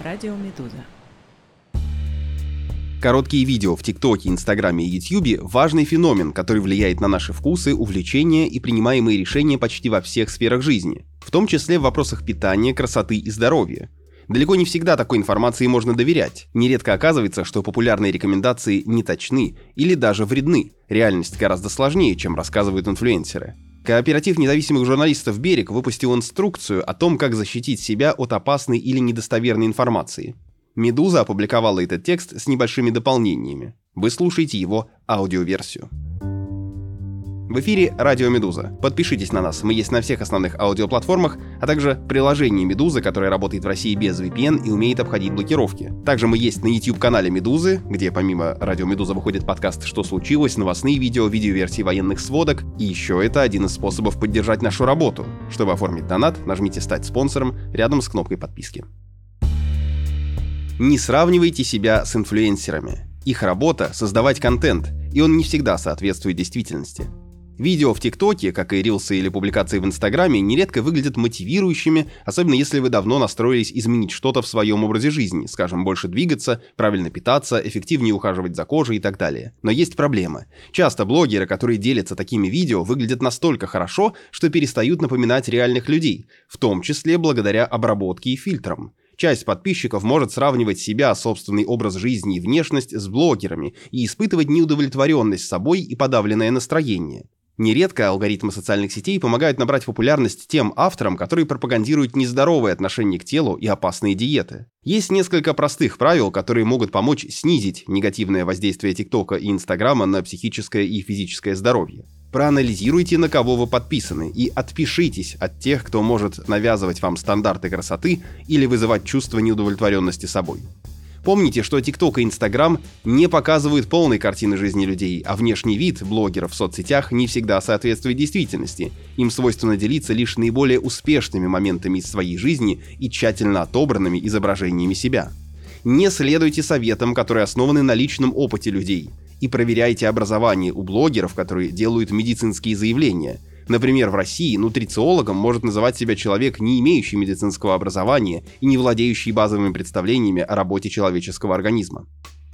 Радио Медуза. Короткие видео в ТикТоке, Инстаграме и Ютьюбе – важный феномен, который влияет на наши вкусы, увлечения и принимаемые решения почти во всех сферах жизни, в том числе в вопросах питания, красоты и здоровья. Далеко не всегда такой информации можно доверять. Нередко оказывается, что популярные рекомендации не точны или даже вредны. Реальность гораздо сложнее, чем рассказывают инфлюенсеры. Кооператив независимых журналистов «Берег» выпустил инструкцию о том, как защитить себя от опасной или недостоверной информации. «Медуза» опубликовала этот текст с небольшими дополнениями. Вы слушаете его аудиоверсию. В эфире «Радио Медуза». Подпишитесь на нас, мы есть на всех основных аудиоплатформах, а также приложение «Медуза», которое работает в России без VPN и умеет обходить блокировки. Также мы есть на YouTube-канале «Медузы», где помимо «Радио Медуза» выходит подкаст «Что случилось?», новостные видео, видеоверсии военных сводок. И еще это один из способов поддержать нашу работу. Чтобы оформить донат, нажмите «Стать спонсором» рядом с кнопкой подписки. Не сравнивайте себя с инфлюенсерами. Их работа — создавать контент, и он не всегда соответствует действительности. Видео в ТикТоке, как и рилсы или публикации в Инстаграме, нередко выглядят мотивирующими, особенно если вы давно настроились изменить что-то в своем образе жизни, скажем, больше двигаться, правильно питаться, эффективнее ухаживать за кожей и так далее. Но есть проблемы. Часто блогеры, которые делятся такими видео, выглядят настолько хорошо, что перестают напоминать реальных людей, в том числе благодаря обработке и фильтрам. Часть подписчиков может сравнивать себя, собственный образ жизни и внешность с блогерами и испытывать неудовлетворенность собой и подавленное настроение. Нередко алгоритмы социальных сетей помогают набрать популярность тем авторам, которые пропагандируют нездоровые отношения к телу и опасные диеты. Есть несколько простых правил, которые могут помочь снизить негативное воздействие ТикТока и Инстаграма на психическое и физическое здоровье. Проанализируйте, на кого вы подписаны, и отпишитесь от тех, кто может навязывать вам стандарты красоты или вызывать чувство неудовлетворенности собой. Помните, что ТикТок и Инстаграм не показывают полной картины жизни людей, а внешний вид блогеров в соцсетях не всегда соответствует действительности. Им свойственно делиться лишь наиболее успешными моментами из своей жизни и тщательно отобранными изображениями себя. Не следуйте советам, которые основаны на личном опыте людей, и проверяйте образование у блогеров, которые делают медицинские заявления. Например, в России нутрициологом может называть себя человек, не имеющий медицинского образования и не владеющий базовыми представлениями о работе человеческого организма.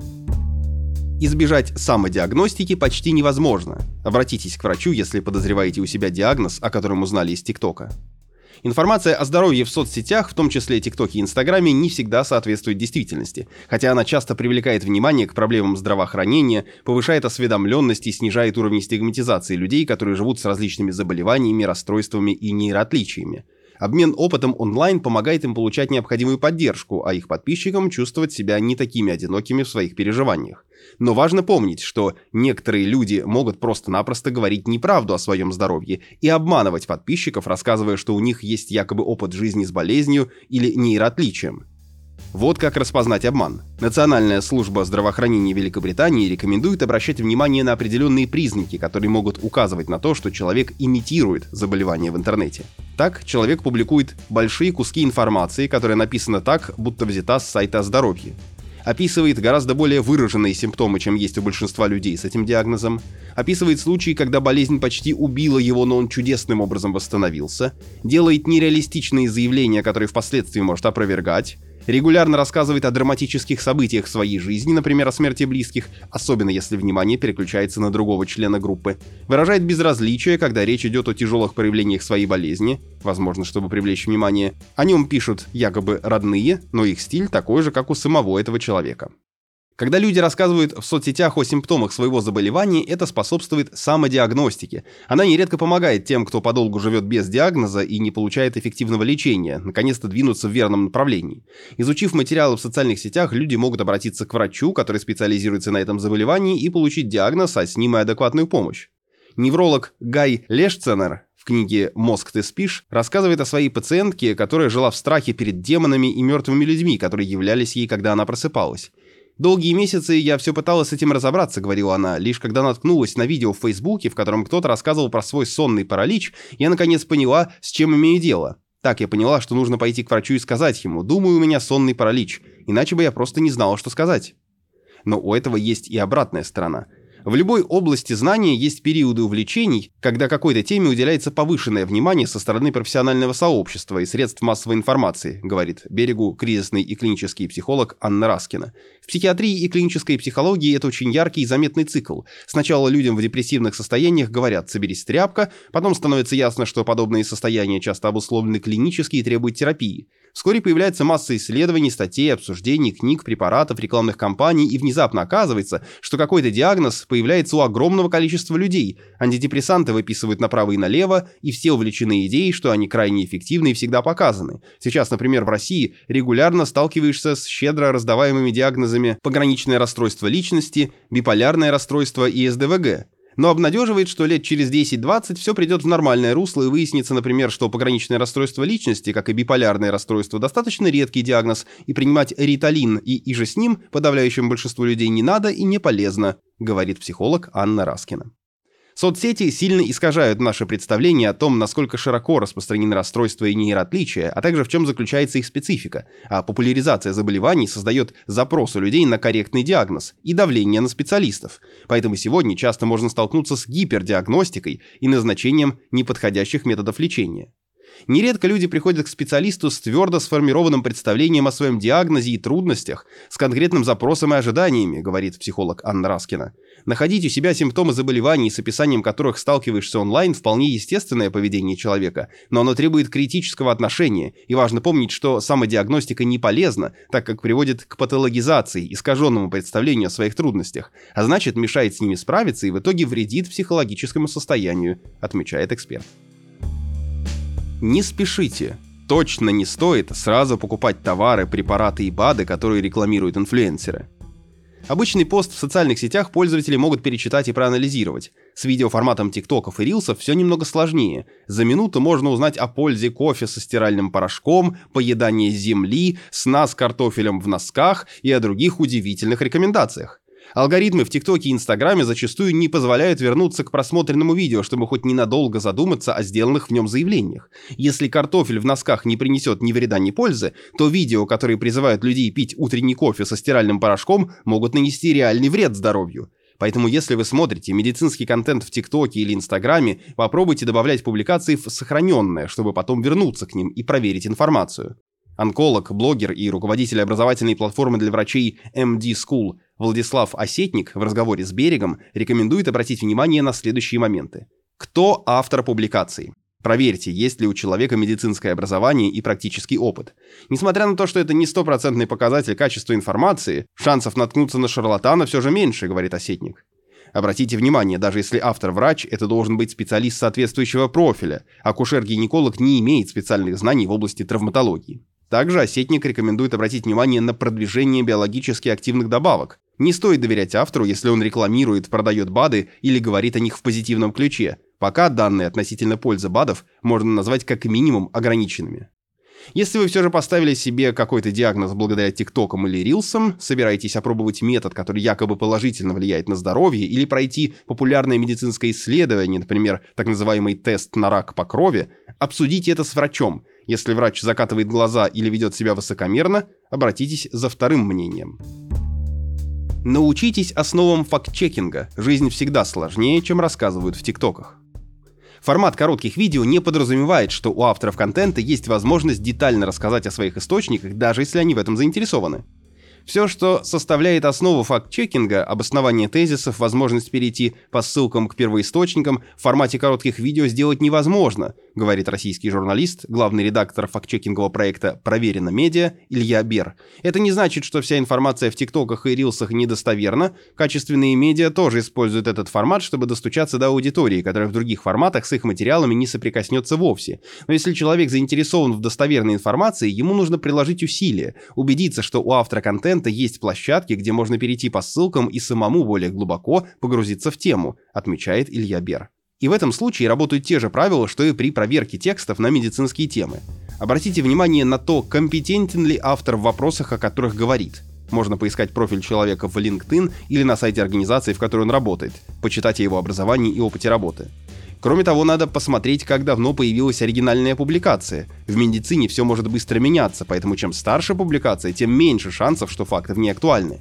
Избежать самодиагностики почти невозможно. Обратитесь к врачу, если подозреваете у себя диагноз, о котором узнали из ТикТока. Информация о здоровье в соцсетях, в том числе ТикТоке и Инстаграме, не всегда соответствует действительности, хотя она часто привлекает внимание к проблемам здравоохранения, повышает осведомленность и снижает уровень стигматизации людей, которые живут с различными заболеваниями, расстройствами и нейроотличиями. Обмен опытом онлайн помогает им получать необходимую поддержку, а их подписчикам чувствовать себя не такими одинокими в своих переживаниях. Но важно помнить, что некоторые люди могут просто-напросто говорить неправду о своем здоровье и обманывать подписчиков, рассказывая, что у них есть якобы опыт жизни с болезнью или нейроотличием. Вот как распознать обман. Национальная служба здравоохранения Великобритании рекомендует обращать внимание на определенные признаки, которые могут указывать на то, что человек имитирует заболевание в интернете. Так, человек публикует большие куски информации, которая написана так, будто взята с сайта о здоровье. Описывает гораздо более выраженные симптомы, чем есть у большинства людей с этим диагнозом. Описывает случаи, когда болезнь почти убила его, но он чудесным образом восстановился. Делает нереалистичные заявления, которые впоследствии может опровергать. Регулярно рассказывает о драматических событиях в своей жизни, например, о смерти близких, особенно если внимание переключается на другого члена группы. Выражает безразличие, когда речь идет о тяжелых проявлениях своей болезни, возможно, чтобы привлечь внимание. О нем пишут якобы родные, но их стиль такой же, как у самого этого человека. Когда люди рассказывают в соцсетях о симптомах своего заболевания, это способствует самодиагностике. Она нередко помогает тем, кто подолгу живет без диагноза и не получает эффективного лечения, наконец-то двинуться в верном направлении. Изучив материалы в социальных сетях, люди могут обратиться к врачу, который специализируется на этом заболевании, и получить диагноз, а с ним и адекватную помощь. Невролог Гай Лешценер в книге «Мозг, ты спишь» рассказывает о своей пациентке, которая жила в страхе перед демонами и мертвыми людьми, которые являлись ей, когда она просыпалась. «Долгие месяцы я все пыталась с этим разобраться», — говорила она. «Лишь когда наткнулась на видео в Фейсбуке, в котором кто-то рассказывал про свой сонный паралич, я наконец поняла, с чем имею дело. Так я поняла, что нужно пойти к врачу и сказать ему: думаю, у меня сонный паралич, иначе бы я просто не знала, что сказать». Но у этого есть и обратная сторона. В любой области знания есть периоды увлечений, когда какой-то теме уделяется повышенное внимание со стороны профессионального сообщества и средств массовой информации, говорит Берегу кризисный и клинический психолог Анна Раскина. В психиатрии и клинической психологии это очень яркий и заметный цикл. Сначала людям в депрессивных состояниях говорят «соберись, тряпка», потом становится ясно, что подобные состояния часто обусловлены клинически и требуют терапии. Вскоре появляется масса исследований, статей, обсуждений, книг, препаратов, рекламных кампаний, и внезапно оказывается, что какой-то диагноз появляется у огромного количества людей. Антидепрессанты выписывают направо и налево, и все увлечены идеей, что они крайне эффективны и всегда показаны. Сейчас, например, в России регулярно сталкиваешься с щедро раздаваемыми диагнозами пограничное расстройство личности, биполярное расстройство и СДВГ. Но обнадеживает, что лет через 10-20 все придет в нормальное русло и выяснится, например, что пограничное расстройство личности, как и биполярное расстройство, достаточно редкий диагноз, и принимать риталин и иже с ним подавляющему большинству людей не надо и не полезно, говорит психолог Анна Раскина. Соцсети сильно искажают наше представление о том, насколько широко распространены расстройства и нейроотличия, а также в чем заключается их специфика, а популяризация заболеваний создает запрос у людей на корректный диагноз и давление на специалистов. Поэтому сегодня часто можно столкнуться с гипердиагностикой и назначением неподходящих методов лечения. Нередко люди приходят к специалисту с твердо сформированным представлением о своем диагнозе и трудностях, с конкретным запросом и ожиданиями, говорит психолог Анна Раскина. Находить у себя симптомы заболеваний, с описанием которых сталкиваешься онлайн, вполне естественное поведение человека, но оно требует критического отношения, и важно помнить, что самодиагностика не полезна, так как приводит к патологизации, искаженному представлению о своих трудностях, а значит мешает с ними справиться и в итоге вредит психологическому состоянию, отмечает эксперт. Не спешите. Точно не стоит сразу покупать товары, препараты и БАДы, которые рекламируют инфлюенсеры. Обычный пост в социальных сетях пользователи могут перечитать и проанализировать. С видеоформатом тиктоков и рилсов все немного сложнее. За минуту можно узнать о пользе кофе со стиральным порошком, поедания земли, сна с картофелем в носках и о других удивительных рекомендациях. Алгоритмы в ТикТоке и Инстаграме зачастую не позволяют вернуться к просмотренному видео, чтобы хоть ненадолго задуматься о сделанных в нем заявлениях. Если картофель в носках не принесет ни вреда, ни пользы, то видео, которые призывают людей пить утренний кофе со стиральным порошком, могут нанести реальный вред здоровью. Поэтому если вы смотрите медицинский контент в ТикТоке или Инстаграме, попробуйте добавлять публикации в сохраненное, чтобы потом вернуться к ним и проверить информацию. Онколог, блогер и руководитель образовательной платформы для врачей MD School Владислав Осетник в разговоре с Берегом рекомендует обратить внимание на следующие моменты. Кто автор публикации? Проверьте, есть ли у человека медицинское образование и практический опыт. Несмотря на то, что это не стопроцентный показатель качества информации, шансов наткнуться на шарлатана все же меньше, говорит Осетник. Обратите внимание, даже если автор врач, это должен быть специалист соответствующего профиля. Акушер-гинеколог не имеет специальных знаний в области травматологии. Также Осетник рекомендует обратить внимание на продвижение биологически активных добавок. Не стоит доверять автору, если он рекламирует, продает БАДы или говорит о них в позитивном ключе. Пока данные относительно пользы БАДов можно назвать как минимум ограниченными. Если вы все же поставили себе какой-то диагноз благодаря ТикТокам или Рилсам, собираетесь опробовать метод, который якобы положительно влияет на здоровье, или пройти популярное медицинское исследование, например, так называемый тест на рак по крови, обсудите это с врачом. Если врач закатывает глаза или ведет себя высокомерно, обратитесь за вторым мнением. Научитесь основам факт-чекинга. Жизнь всегда сложнее, чем рассказывают в ТикТоках. Формат коротких видео не подразумевает, что у авторов контента есть возможность детально рассказать о своих источниках, даже если они в этом заинтересованы. Все, что составляет основу факт-чекинга, обоснование тезисов, возможность перейти по ссылкам к первоисточникам, в формате коротких видео сделать невозможно, говорит российский журналист, главный редактор факт-чекингового проекта «Проверено медиа» Илья Бер. Это не значит, что вся информация в ТикТоках и Рилсах недостоверна. Качественные медиа тоже используют этот формат, чтобы достучаться до аудитории, которая в других форматах с их материалами не соприкоснется вовсе. Но если человек заинтересован в достоверной информации, ему нужно приложить усилия, убедиться, что у автора контента есть площадки, где можно перейти по ссылкам и самому более глубоко погрузиться в тему, отмечает Илья Бер. И в этом случае работают те же правила, что и при проверке текстов на медицинские темы. Обратите внимание на то, компетентен ли автор в вопросах, о которых говорит. Можно поискать профиль человека в LinkedIn или на сайте организации, в которой он работает, почитать о его образовании и опыте работы. Кроме того, надо посмотреть, как давно появилась оригинальная публикация. В медицине все может быстро меняться, поэтому чем старше публикация, тем меньше шансов, что факты в ней актуальны.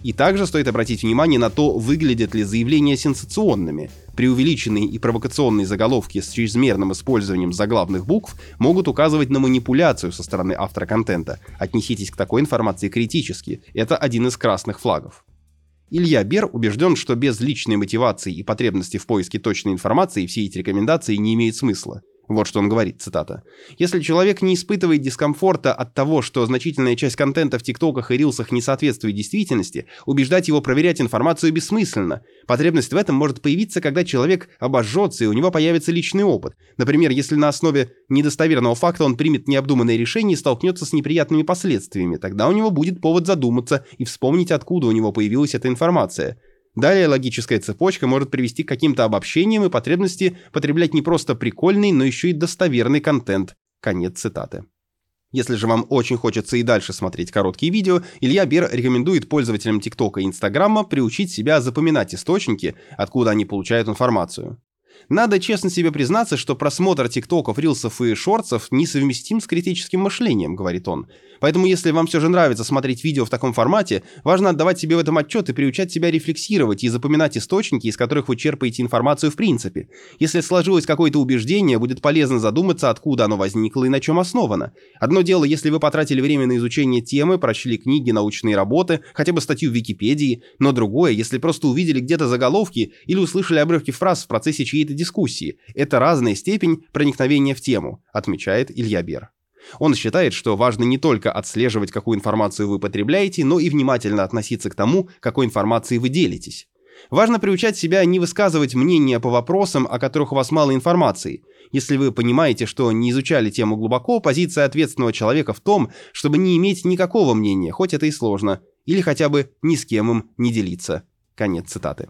И также стоит обратить внимание на то, выглядят ли заявления сенсационными. Преувеличенные и провокационные заголовки с чрезмерным использованием заглавных букв могут указывать на манипуляцию со стороны автора контента. Отнеситесь к такой информации критически. Это один из красных флагов. Илья Бер убежден, что без личной мотивации и потребности в поиске точной информации все эти рекомендации не имеют смысла. Вот что он говорит, цитата. «Если человек не испытывает дискомфорта от того, что значительная часть контента в ТикТоках и Рилсах не соответствует действительности, убеждать его проверять информацию бессмысленно. Потребность в этом может появиться, когда человек обожжется и у него появится личный опыт. Например, если на основе недостоверного факта он примет необдуманное решение и столкнется с неприятными последствиями, тогда у него будет повод задуматься и вспомнить, откуда у него появилась эта информация». Далее логическая цепочка может привести к каким-то обобщениям и потребности потреблять не просто прикольный, но еще и достоверный контент. Конец цитаты. Если же вам очень хочется и дальше смотреть короткие видео, Илья Бер рекомендует пользователям ТикТока и Инстаграма приучить себя запоминать источники, откуда они получают информацию. Надо честно себе признаться, что просмотр ТикТоков, Рилсов и Шортсов несовместим с критическим мышлением, говорит он. Поэтому если вам все же нравится смотреть видео в таком формате, важно отдавать себе в этом отчет и приучать себя рефлексировать и запоминать источники, из которых вы черпаете информацию в принципе. Если сложилось какое-то убеждение, будет полезно задуматься, откуда оно возникло и на чем основано. Одно дело, если вы потратили время на изучение темы, прочли книги, научные работы, хотя бы статью в Википедии, но другое, если просто увидели где-то заголовки или услышали обрывки фраз в процессе чьей-то дискуссии. Это разная степень проникновения в тему, отмечает Илья Бер. Он считает, что важно не только отслеживать, какую информацию вы потребляете, но и внимательно относиться к тому, какой информацией вы делитесь. Важно приучать себя не высказывать мнения по вопросам, о которых у вас мало информации. Если вы понимаете, что не изучали тему глубоко, позиция ответственного человека в том, чтобы не иметь никакого мнения, хоть это и сложно, или хотя бы ни с кем им не делиться. Конец цитаты.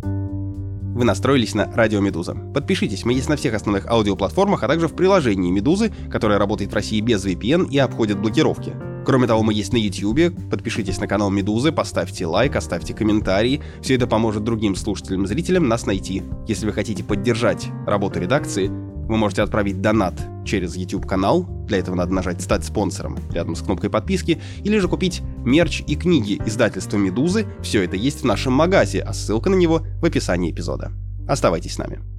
Вы настроились на Радио Медуза. Подпишитесь, мы есть на всех основных аудиоплатформах, а также в приложении Медузы, которое работает в России без VPN и обходит блокировки. Кроме того, мы есть на YouTube. Подпишитесь на канал Медузы, поставьте лайк, оставьте комментарии. Все это поможет другим слушателям и зрителям нас найти. Если вы хотите поддержать работу редакции, вы можете отправить донат через YouTube-канал. Для этого надо нажать «Стать спонсором» рядом с кнопкой подписки, или же купить мерч и книги издательства «Медузы». Все это есть в нашем магазе, а ссылка на него в описании эпизода. Оставайтесь с нами.